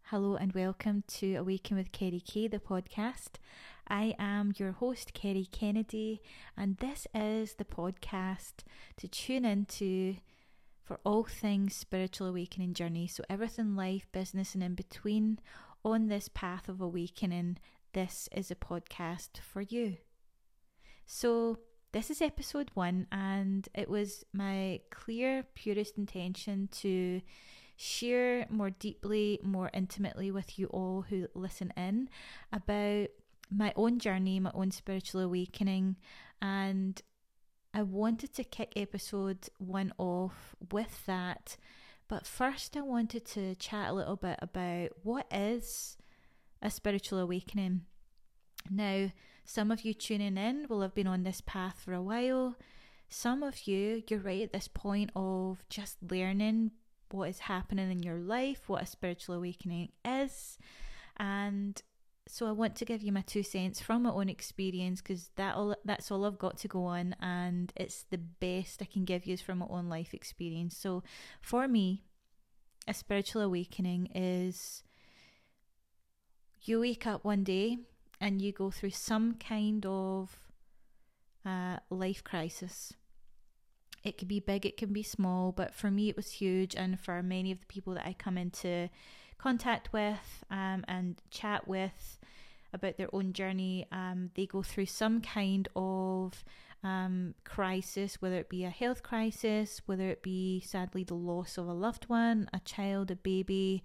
Hello and welcome to Awaken with Kerry Kay, the podcast. I am your host, Kerry Kennedy, and this is the podcast to tune into for all things spiritual awakening journey. So everything life, business and in between on this path of awakening, this is a podcast for you. So this is episode 1, and it was my clear, purest intention to share more deeply, more intimately with you all who listen in about my own journey, my own spiritual awakening. And I wanted to kick episode 1 off with that. But first I wanted to chat a little bit about what is a spiritual awakening. Now, some of you tuning in will have been on this path for a while. Some of you're right at this point of just learning what is happening in your life, what a spiritual awakening is. And so I want to give you my 2 cents from my own experience, because that's all I've got to go on, and it's the best I can give you is from my own life experience. So for me, a spiritual awakening is you wake up one day and you go through some kind of life crisis. It could be big, it can be small, but for me it was huge, and for many of the people that I come into contact with and chat with about their own journey, they go through some kind of crisis, whether it be a health crisis, whether it be sadly the loss of a loved one, a child, a baby,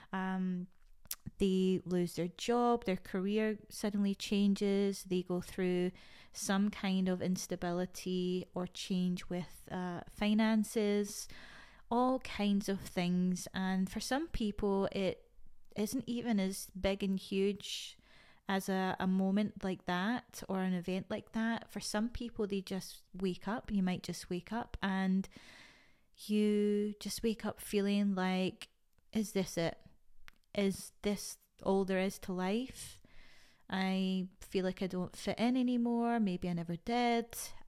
they lose their job, their career suddenly changes, they go through some kind of instability or change with finances, all kinds of things. And for some people it isn't even as big and huge as a moment like that or an event like that. For some people, they just wake up. You might just wake up and you just wake up feeling like, is this it? Is this all there is to life? I feel like I don't fit in anymore. Maybe I never did.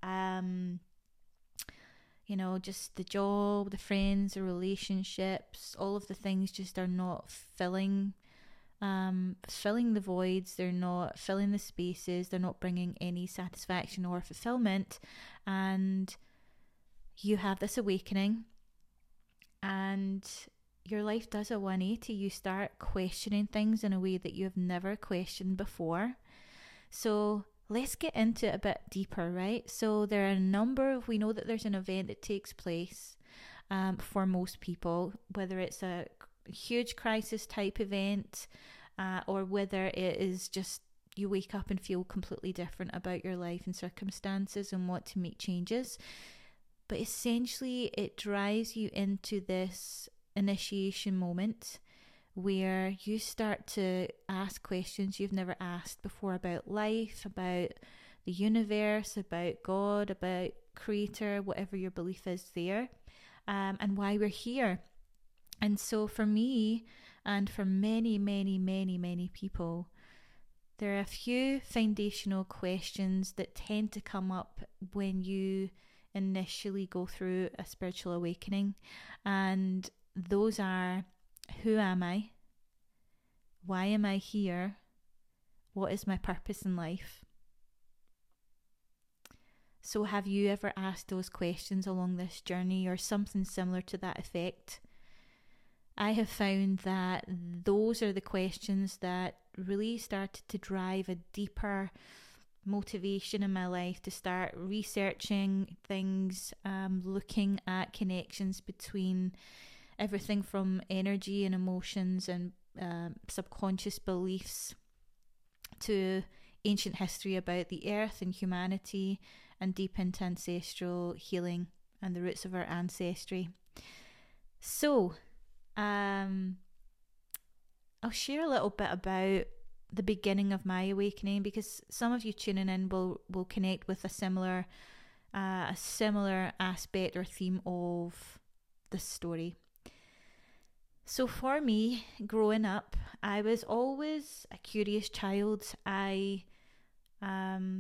Just the job, the friends, the relationships, all of the things just are not filling the voids. They're not filling the spaces. They're not bringing any satisfaction or fulfillment. And you have this awakening, and your life does a 180. You start questioning things in a way that you have never questioned before. So let's get into it a bit deeper, right? So there are we know that there's an event that takes place for most people, whether it's a huge crisis type event or whether it is just you wake up and feel completely different about your life and circumstances and want to make changes. But essentially it drives you into this initiation moment where you start to ask questions you've never asked before about life, about the universe, about God, about creator, whatever your belief is there, and why we're here. And so for me, and for many, many, many, many people, there are a few foundational questions that tend to come up when you initially go through a spiritual awakening. And those are, who am I? Why am I here? What is my purpose in life? So have you ever asked those questions along this journey, or something similar to that effect? I have found that those are the questions that really started to drive a deeper motivation in my life to start researching things, looking at connections between everything from energy and emotions and subconscious beliefs to ancient history about the earth and humanity, and deep into ancestral healing and the roots of our ancestry. So I'll share a little bit about the beginning of my awakening, because some of you tuning in will connect with a similar aspect or theme of the story. So for me, growing up, I was always a curious child. I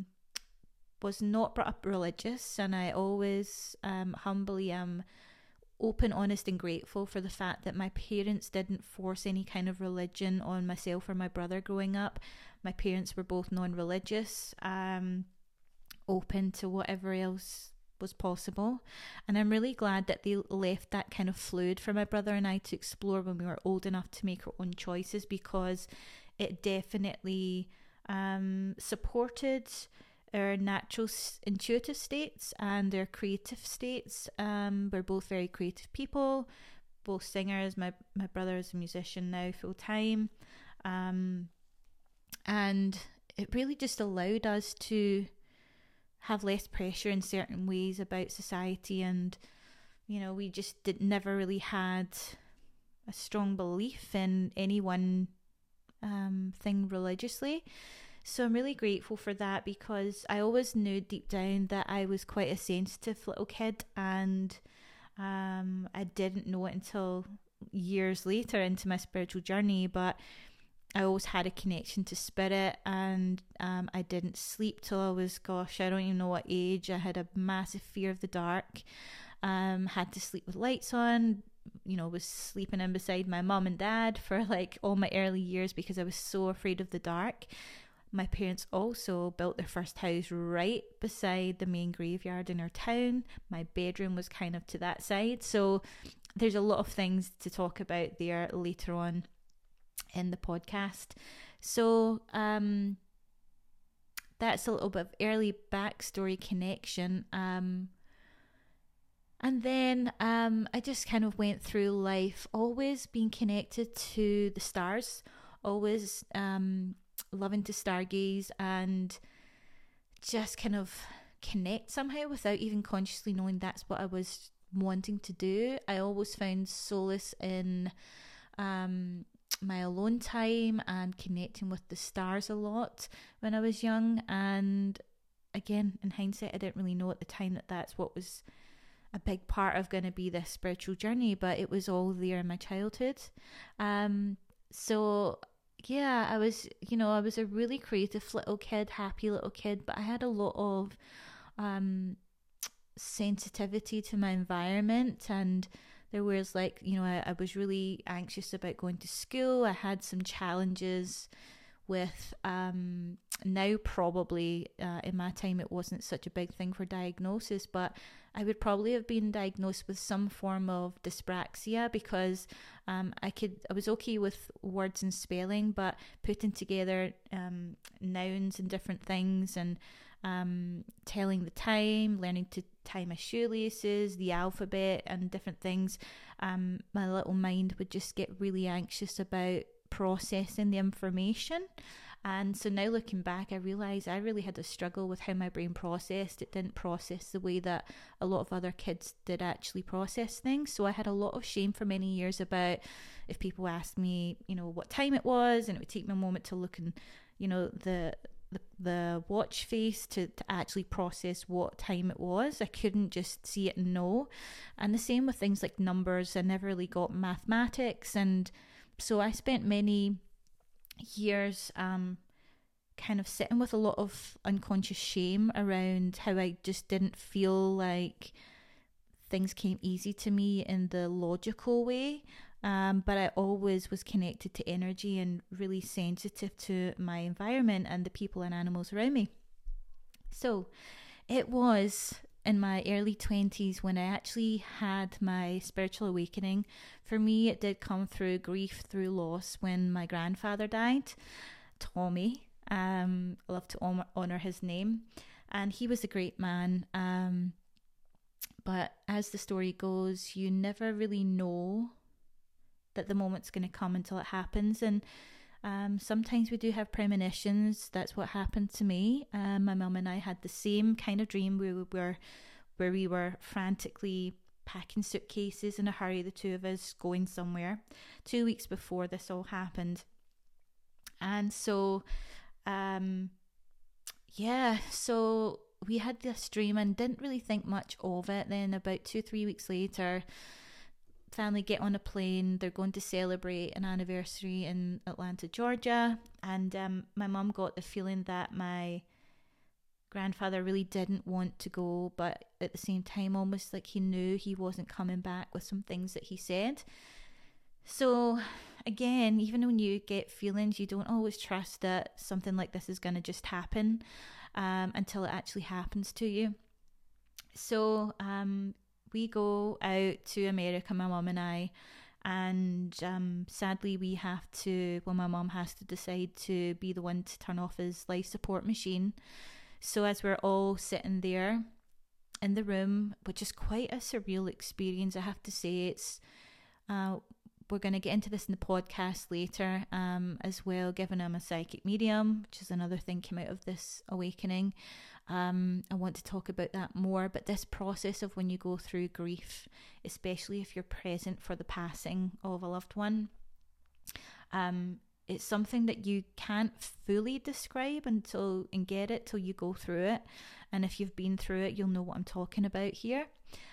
was not brought up religious, and I always humbly am open, honest and grateful for the fact that my parents didn't force any kind of religion on myself or my brother growing up. My parents were both non-religious, open to whatever else was possible, and I'm really glad that they left that kind of fluid for my brother and I to explore when we were old enough to make our own choices, because it definitely supported our natural intuitive states and our creative states. We're both very creative people, both singers. My brother is a musician now full time, and it really just allowed us to have less pressure in certain ways about society, and we just never really had a strong belief in any one thing religiously. So I'm really grateful for that, because I always knew deep down that I was quite a sensitive little kid, and I didn't know it until years later into my spiritual journey, but I always had a connection to spirit, and I didn't sleep till I was, I don't even know what age. I had a massive fear of the dark, had to sleep with lights on, was sleeping in beside my mum and dad for like all my early years because I was so afraid of the dark. My parents also built their first house right beside the main graveyard in our town. My bedroom was kind of to that side. So there's a lot of things to talk about there later on in the podcast. So that's a little bit of early backstory connection. And then I just kind of went through life always being connected to the stars, always loving to stargaze and just kind of connect somehow without even consciously knowing that's what I was wanting to do. I always found solace in my alone time and connecting with the stars a lot when I was young. And again, in hindsight, I didn't really know at the time that that's what was a big part of going to be this spiritual journey, but it was all there in my childhood. So yeah, I was a really creative little kid, happy little kid, but I had a lot of sensitivity to my environment, and there was like, I was really anxious about going to school. I had some challenges with now probably in my time it wasn't such a big thing for diagnosis, but I would probably have been diagnosed with some form of dyspraxia, because I was okay with words and spelling, but putting together nouns and different things, and telling the time, learning to tie my shoelaces, the alphabet and different things, my little mind would just get really anxious about processing the information. And so now looking back, I realise I really had a struggle with how my brain processed. It didn't process the way that a lot of other kids did actually process things. So I had a lot of shame for many years about if people asked me, what time it was, and it would take me a moment to look and, the watch face to actually process what time it was. I couldn't just see it and know. And the same with things like numbers. I never really got mathematics, and so I spent many years kind of sitting with a lot of unconscious shame around how I just didn't feel like things came easy to me in the logical way, but I always was connected to energy and really sensitive to my environment and the people and animals around me. So it was in my early 20s when I actually had my spiritual awakening. For me, it did come through grief, through loss, when my grandfather died, Tommy. I love to honour his name, and he was a great man. But as the story goes, you never really know that the moment's going to come until it happens. And sometimes we do have premonitions. That's what happened to me. My mum and I had the same kind of dream where we were frantically packing suitcases in a hurry, the two of us going somewhere 2 weeks before this all happened. And so so we had this dream and didn't really think much of it. Then about 2-3 weeks later, family get on a plane. They're going to celebrate an anniversary in Atlanta, Georgia, and my mum got the feeling that my grandfather really didn't want to go, but at the same time, almost like he knew he wasn't coming back with some things that he said. So again, even when you get feelings, you don't always trust that something like this is going to just happen until it actually happens to you. So we go out to America, my mum and I, and sadly my mum has to decide to be the one to turn off his life support machine. So as we're all sitting there in the room, which is quite a surreal experience, I have to say, it's we're going to get into this in the podcast later as well, given I'm a psychic medium, which is another thing came out of this awakening. I want to talk about that more, but this process of when you go through grief, especially if you're present for the passing of a loved one, it's something that you can't fully describe and get it till you go through it. And if you've been through it, you'll know what I'm talking about here.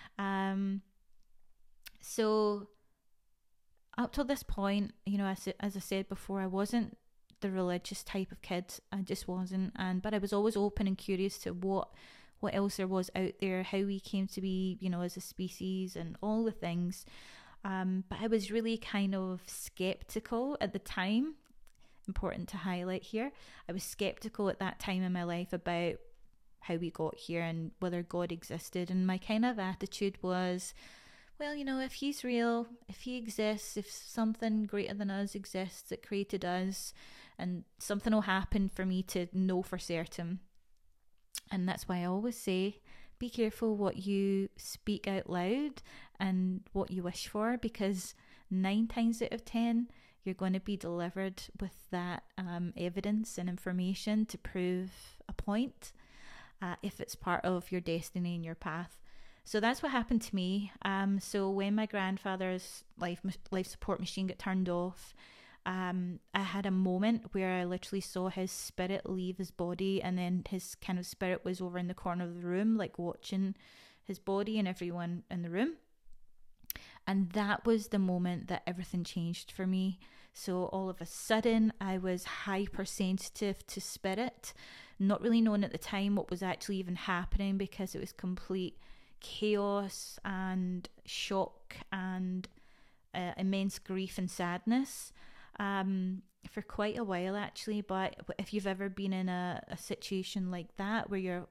So up till this point, as I said before, I wasn't the religious type of kid. I just wasn't. But I was always open and curious to what else there was out there, how we came to be, as a species and all the things. But I was really kind of skeptical at the time. Important to highlight here. I was skeptical at that time in my life about how we got here and whether God existed. And my kind of attitude was, well, if he's real, if he exists, if something greater than us exists that created us, and something will happen for me to know for certain. And that's why I always say, be careful what you speak out loud and what you wish for, because 9 times out of 10, you're going to be delivered with that evidence and information to prove a point, if it's part of your destiny and your path. So that's what happened to me. So when my grandfather's life support machine got turned off, I had a moment where I literally saw his spirit leave his body, and then his kind of spirit was over in the corner of the room, like watching his body and everyone in the room. And that was the moment that everything changed for me. So all of a sudden, I was hypersensitive to spirit, not really knowing at the time what was actually even happening, because it was complete chaos and shock and immense grief and sadness for quite a while, actually. But if you've ever been in a situation like that, where you're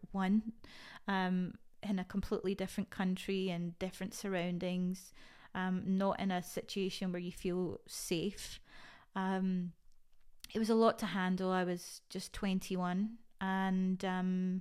in a completely different country and different surroundings, not in a situation where you feel safe, it was a lot to handle. I was just 21, and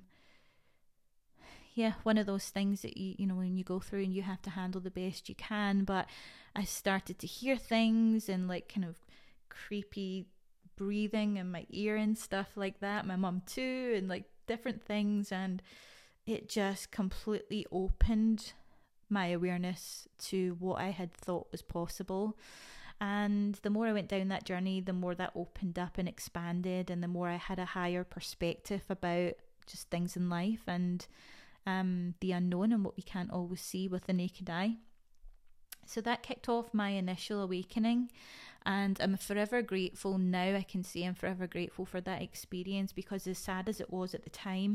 one of those things that you when you go through and you have to handle the best you can. But I started to hear things and like kind of creepy breathing in my ear and stuff like that. My mum too, and like different things, and it just completely opened my awareness to what I had thought was possible. And the more I went down that journey, the more that opened up and expanded, and the more I had a higher perspective about just things in life and the unknown and what we can't always see with the naked eye. So that kicked off my initial awakening, and I'm forever grateful now. I can say I'm forever grateful for that experience, because as sad as it was at the time,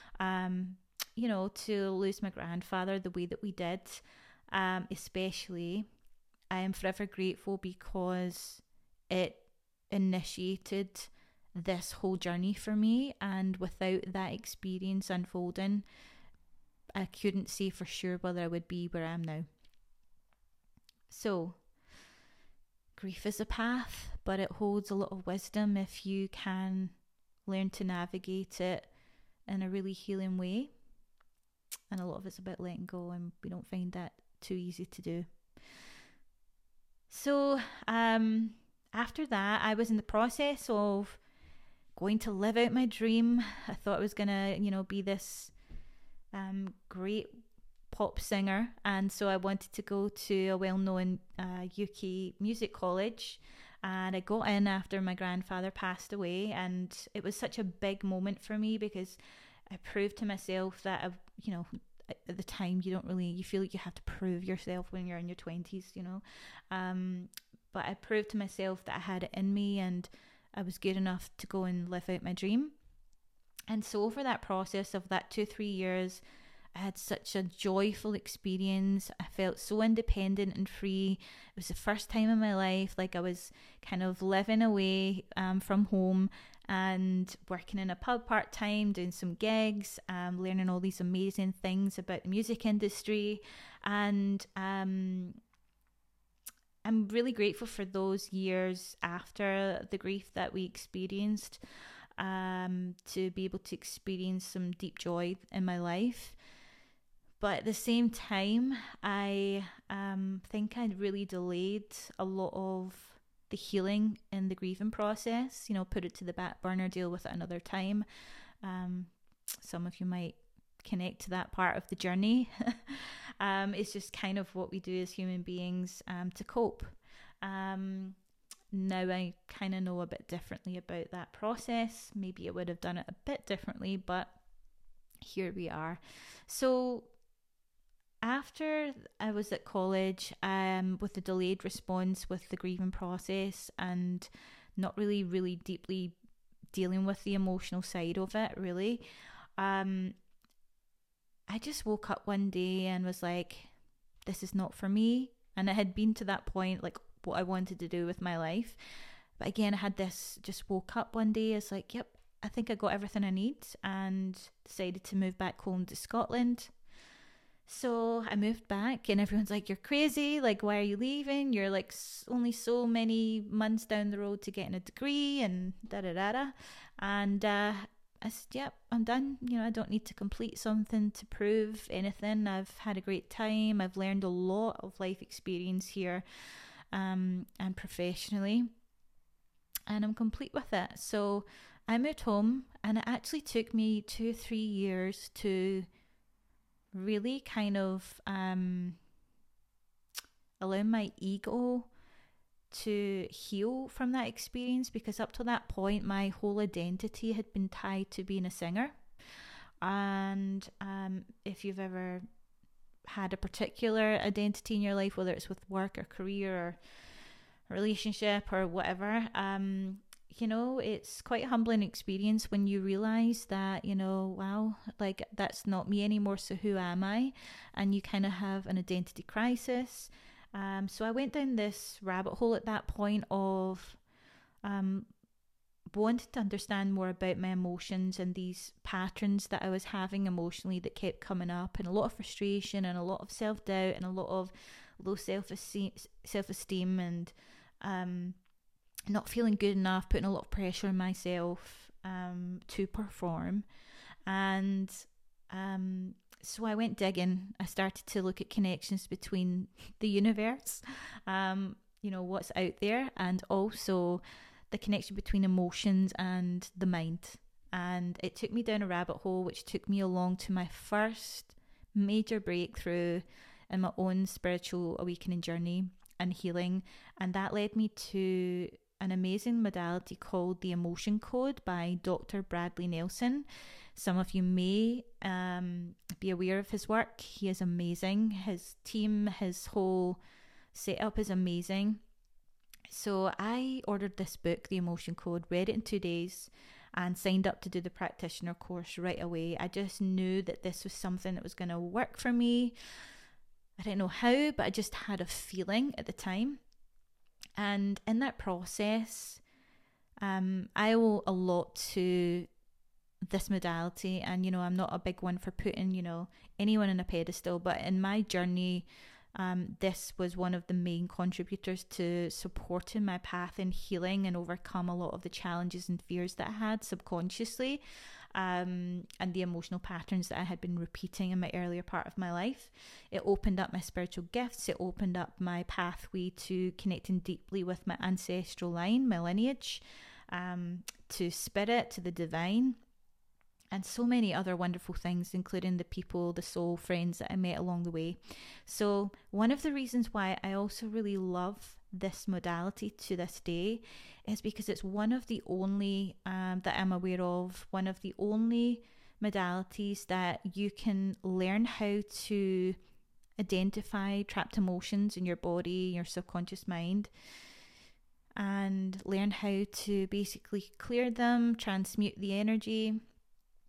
to lose my grandfather the way that we did, especially, I am forever grateful because it initiated this whole journey for me. And without that experience unfolding, I couldn't say for sure whether I would be where I am now. So, grief is a path, but it holds a lot of wisdom if you can learn to navigate it in a really healing way. And a lot of it's about letting go, and we don't find that too easy to do. So, after that, I was in the process of going to live out my dream. I thought I was going to, be this great pop singer, and so I wanted to go to a well-known UK music college, and I got in after my grandfather passed away. And it was such a big moment for me, because I proved to myself that at the time you feel like you have to prove yourself when you're in your 20s, but I proved to myself that I had it in me, and I was good enough to go and live out my dream. And so over that process of that 2-3 years, I had such a joyful experience. I felt so independent and free. It was the first time in my life, like I was kind of living away from home and working in a pub part time, doing some gigs, learning all these amazing things about the music industry. And I'm really grateful for those years after the grief that we experienced, to be able to experience some deep joy in my life. But at the same time, I think I'd really delayed a lot of the healing in the grieving process, put it to the back burner, deal with it another time. Some of you might connect to that part of the journey. It's just kind of what we do as human beings to cope. Now I kind of know a bit differently about that process. Maybe I would have done it a bit differently, but here we are. So after I was at college, with the delayed response with the grieving process and not really deeply dealing with the emotional side of it, really, I just woke up one day and was like, this is not for me. And it had been to that point, like what I wanted to do with my life. But again, I had this, just woke up one day, it's like, yep, I think I got everything I need, and decided to move back home to Scotland. So I moved back, and everyone's like, you're crazy, like why are you leaving, you're like only so many months down the road to getting a degree and and I said, yep, I'm done. I don't need to complete something to prove anything. I've had a great time. I've learned a lot of life experience here, and professionally, and I'm complete with it. So I moved home, and it actually took me 2-3 years to really kind of allow my ego to heal from that experience, because up to that point my whole identity had been tied to being a singer. And if you've ever had a particular identity in your life, whether it's with work or career or relationship or whatever, it's quite a humbling experience when you realize that, wow, like that's not me anymore, so who am I? And you kind of have an identity crisis. So I went down this rabbit hole at that point of wanted to understand more about my emotions and these patterns that I was having emotionally that kept coming up, and a lot of frustration and a lot of self-doubt and a lot of low self-esteem and not feeling good enough, putting a lot of pressure on myself to perform. And so I went digging. I started to look at connections between the universe, what's out there, and also the connection between emotions and the mind. And it took me down a rabbit hole, which took me along to my first major breakthrough in my own spiritual awakening journey and healing. And that led me to an amazing modality called the Emotion Code by Dr. Bradley Nelson. Some of you may be aware of his work. He is amazing. His team, his whole setup is amazing. So I ordered this book, The Emotion Code, read it in 2 days, and signed up to do the practitioner course right away. I just knew that this was something that was going to work for me. I didn't know how, but I just had a feeling at the time. And in that process, I owe a lot to this modality. And, I'm not a big one for putting, anyone in a pedestal, but in my journey, this was one of the main contributors to supporting my path in healing and overcome a lot of the challenges and fears that I had subconsciously, and the emotional patterns that I had been repeating in my earlier part of my life. It opened up my spiritual gifts. It opened up my pathway to connecting deeply with my ancestral line, my lineage, to spirit, to the divine, and so many other wonderful things, including the people, the soul friends that I met along the way. So one of the reasons why I also really love this modality to this day is because it's one of the only that I'm aware of, one of the only modalities that you can learn how to identify trapped emotions in your body, your subconscious mind, and learn how to basically clear them, transmute the energy,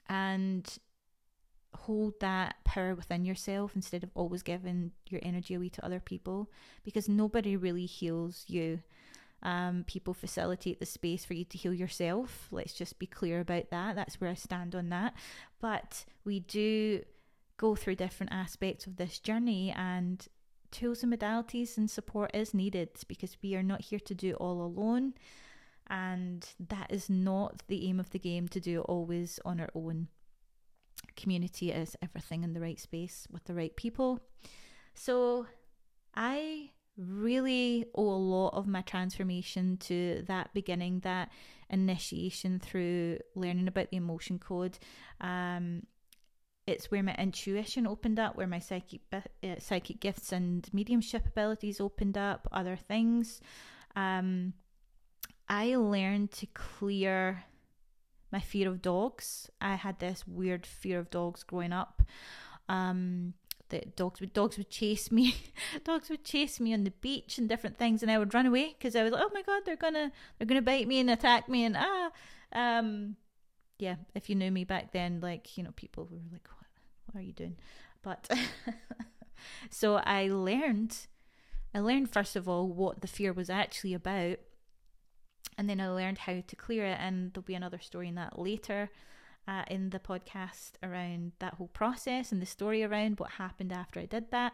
and hold that power within yourself instead of always giving your energy away to other people, because nobody really heals you. People facilitate the space for you to heal yourself. Let's just be clear about that. That's where I stand on that. But we do go through different aspects of this journey, and tools and modalities and support is needed, because we are not here to do it all alone, and that is not the aim of the game, to do it always on our own. Community is everything in the right space with the right people. So I really owe a lot of my transformation to that beginning, that initiation through learning about the emotion code. It's where my intuition opened up, where my psychic gifts and mediumship abilities opened up, other things. I learned to clear my fear of dogs. I had this weird fear of dogs growing up. That dogs would chase me. Dogs would chase me on the beach and different things, and I would run away because I was like, oh my god, they're gonna bite me and attack me, and yeah, if you knew me back then, like, you know, people were like, what are you doing? But so I learned first of all what the fear was actually about, and then I learned how to clear it, and there'll be another story in that later in the podcast around that whole process and the story around what happened after I did that.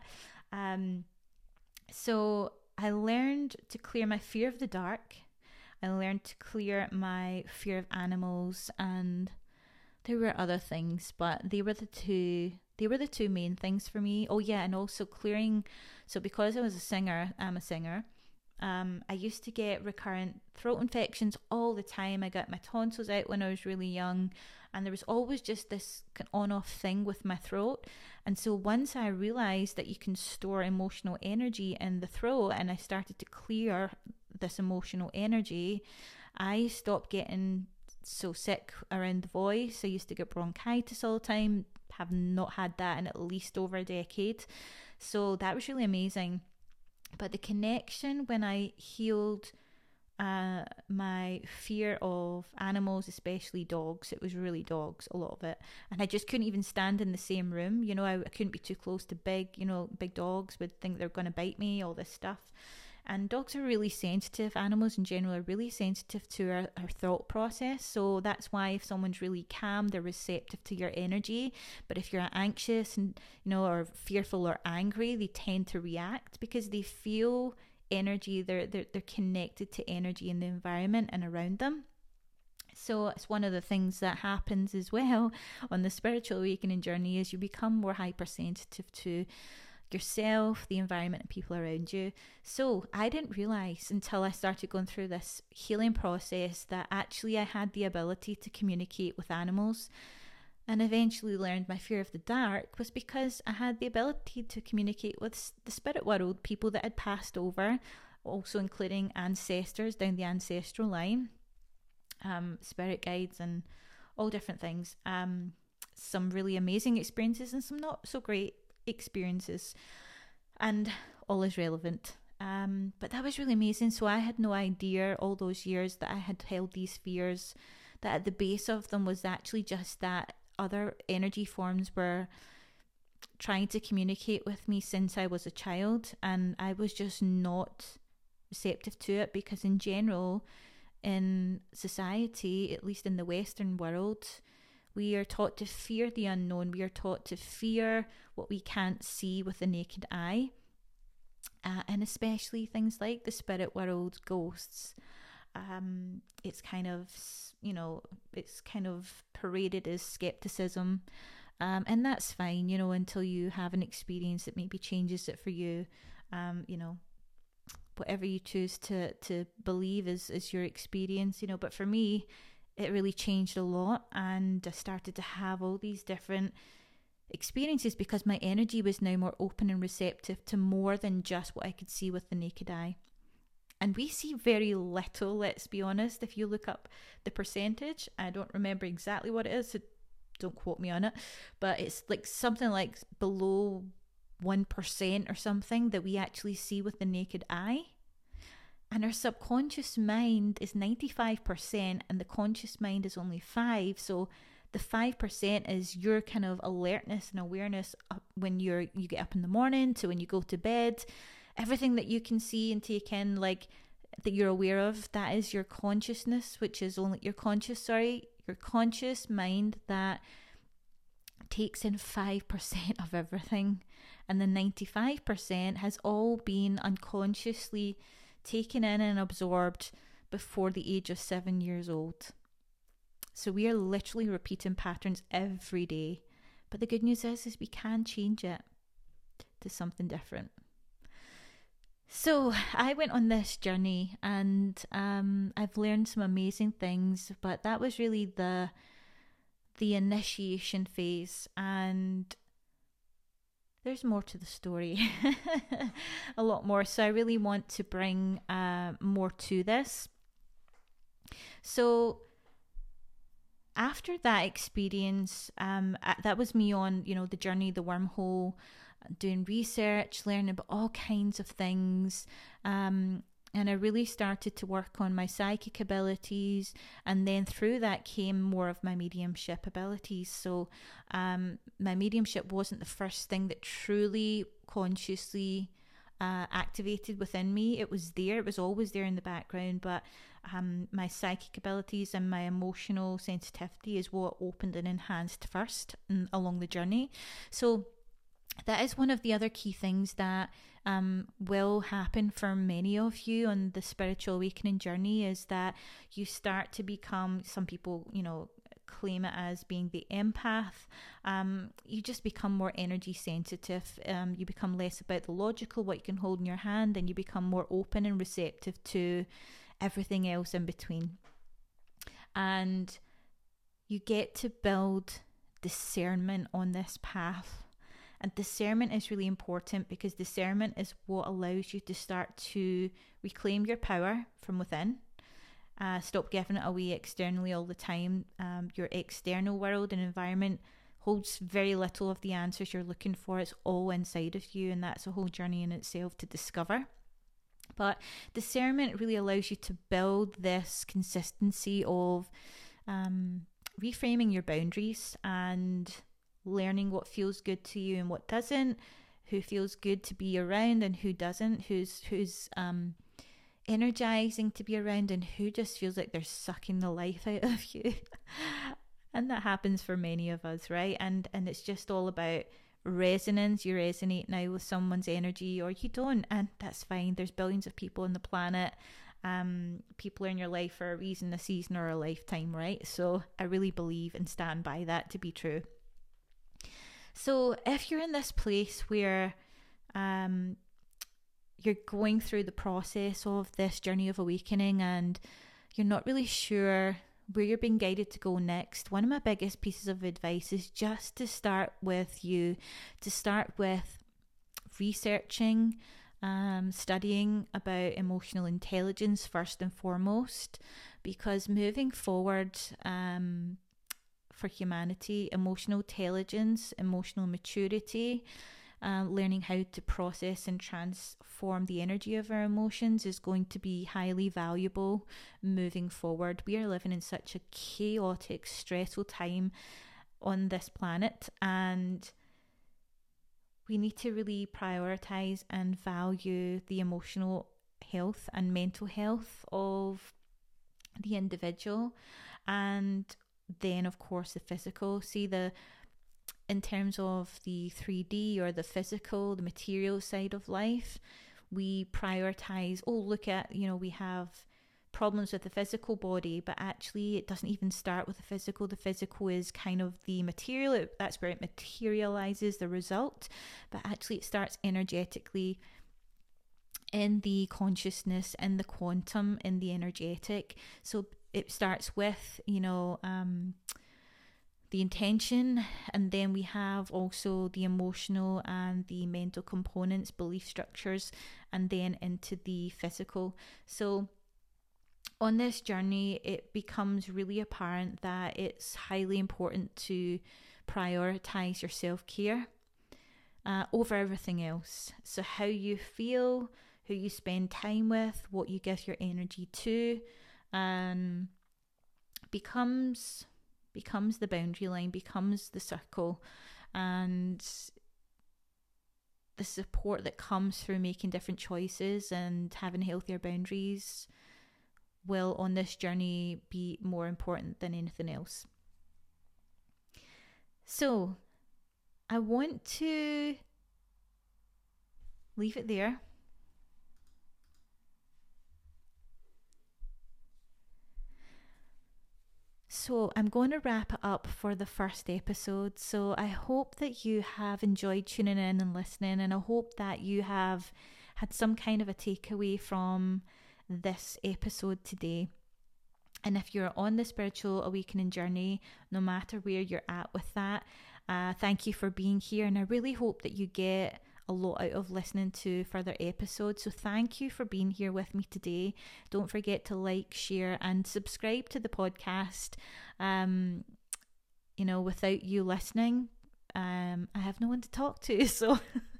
So I learned to clear my fear of the dark. I learned to clear my fear of animals, and there were other things, but they were the two main things for me. Oh yeah, and also clearing. So because I'm a singer, I used to get recurrent throat infections all the time. I got my tonsils out when I was really young, and there was always just this on-off thing with my throat. And so once I realized that you can store emotional energy in the throat, and I started to clear this emotional energy, I stopped getting so sick around the voice. I used to get bronchitis all the time, have not had that in at least over a decade. So that was really amazing. But the connection when I healed my fear of animals, especially dogs, it was really dogs, a lot of it, and I just couldn't even stand in the same room. You know, I couldn't be too close to big dogs, would think they're going to bite me, all this stuff. And dogs are really sensitive. Animals in general are really sensitive to our thought process. So that's why if someone's really calm, they're receptive to your energy. But if you're anxious and, you know, or fearful or angry, they tend to react because they feel energy. They're connected to energy in the environment and around them. So it's one of the things that happens as well on the spiritual awakening journey, is you become more hypersensitive to yourself, the environment, and people around you. So I didn't realize until I started going through this healing process that actually I had the ability to communicate with animals, and eventually learned my fear of the dark was because I had the ability to communicate with the spirit world, people that had passed over, also including ancestors down the ancestral line, spirit guides and all different things. Some really amazing experiences and some not so great experiences, and all is relevant. But that was really amazing. So I had no idea all those years that I had held these fears, that at the base of them was actually just that other energy forms were trying to communicate with me since I was a child, and I was just not receptive to it, because in general in society, at least in the Western world, we are taught to fear the unknown. We are taught to fear what we can't see with the naked eye. And especially things like the spirit world, ghosts. It's kind of, it's kind of paraded as skepticism. And that's fine, until you have an experience that maybe changes it for you. Whatever you choose to believe is your experience, But for me, it really changed a lot, and I started to have all these different experiences because my energy was now more open and receptive to more than just what I could see with the naked eye. And we see very little, let's be honest. If you look up the percentage, I don't remember exactly what it is, so don't quote me on it, but it's like something like below 1% or something that we actually see with the naked eye. And our subconscious mind is 95% and the conscious mind is only 5%. So The 5% is your kind of alertness and awareness when you get up in the morning to when you go to bed. Everything that you can see and take in, like, that you're aware of, that is your consciousness, which is only your conscious mind that takes in 5% of everything. And the 95% has all been unconsciously taken in and absorbed before the age of 7 years old. So we are literally repeating patterns every day. But the good news is we can change it to something different. So I went on this journey, and I've learned some amazing things, but that was really the initiation phase, and there's more to the story, a lot more. So I really want to bring more to this. So after that experience, that was me on, the journey, the wormhole, doing research, learning about all kinds of things. And I really started to work on my psychic abilities. And then through that came more of my mediumship abilities. So my mediumship wasn't the first thing that truly consciously activated within me. It was there. It was always there in the background. But my psychic abilities and my emotional sensitivity is what opened and enhanced first along the journey. So that is one of the other key things that will happen for many of you on the spiritual awakening journey, is that you start to become, some people, claim it as being the empath. You just become more energy sensitive. You become less about the logical, what you can hold in your hand, and you become more open and receptive to everything else in between. And you get to build discernment on this path. And discernment is really important, because discernment is what allows you to start to reclaim your power from within. Stop giving it away externally all the time. Your external world and environment holds very little of the answers you're looking for. It's all inside of you, and that's a whole journey in itself to discover. But discernment really allows you to build this consistency of reframing your boundaries and learning what feels good to you and what doesn't, who feels good to be around and who doesn't, who's energizing to be around and who just feels like they're sucking the life out of you. And that happens for many of us, right? And it's just all about resonance. You resonate now with someone's energy, or you don't, and that's fine. There's billions of people on the planet. People are in your life for a reason, a season, or a lifetime, right? So I really believe and stand by that to be true. So if you're in this place where you're going through the process of this journey of awakening and you're not really sure where you're being guided to go next, one of my biggest pieces of advice is just to start with researching, studying about emotional intelligence first and foremost, because moving forward, for humanity, emotional intelligence, emotional maturity, learning how to process and transform the energy of our emotions is going to be highly valuable moving forward. We are living in such a chaotic, stressful time on this planet, and we need to really prioritize and value the emotional health and mental health of the individual, and then of course the physical. In terms of the 3D or the physical, the material side of life, we prioritize, we have problems with the physical body, but actually it doesn't even start with the physical. The physical is kind of the material, that's where it materializes the result, but actually it starts energetically in the consciousness, in the quantum, in the energetic. So it starts with, the intention, and then we have also the emotional and the mental components, belief structures, and then into the physical. So on this journey, it becomes really apparent that it's highly important to prioritize your self-care over everything else. So how you feel, who you spend time with, what you give your energy to, becomes becomes the boundary line, becomes the circle, and the support that comes through making different choices and having healthier boundaries will on this journey be more important than anything else. So I want to leave it there. So I'm going to wrap it up for the first episode. So I hope that you have enjoyed tuning in and listening, and I hope that you have had some kind of a takeaway from this episode today. And if you're on the spiritual awakening journey, no matter where you're at with that, thank you for being here. And I really hope that you get a lot out of listening to further episodes. So thank you for being here with me today. Don't forget to like, share, and subscribe to the podcast. Without you listening, I have no one to talk to. So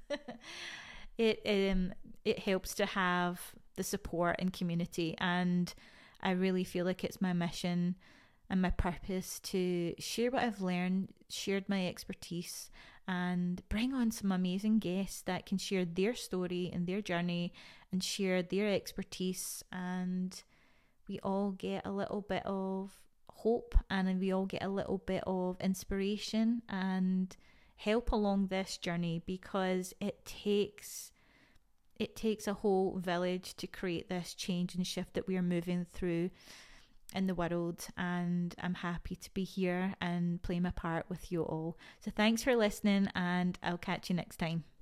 it helps to have the support and community, and I really feel like it's my mission and my purpose to share what I've learned, shared my expertise, and bring on some amazing guests that can share their story and their journey and share their expertise, and we all get a little bit of hope and we all get a little bit of inspiration and help along this journey, because it takes a whole village to create this change and shift that we are moving through in the world, and I'm happy to be here and play my part with you all. So thanks for listening, and I'll catch you next time.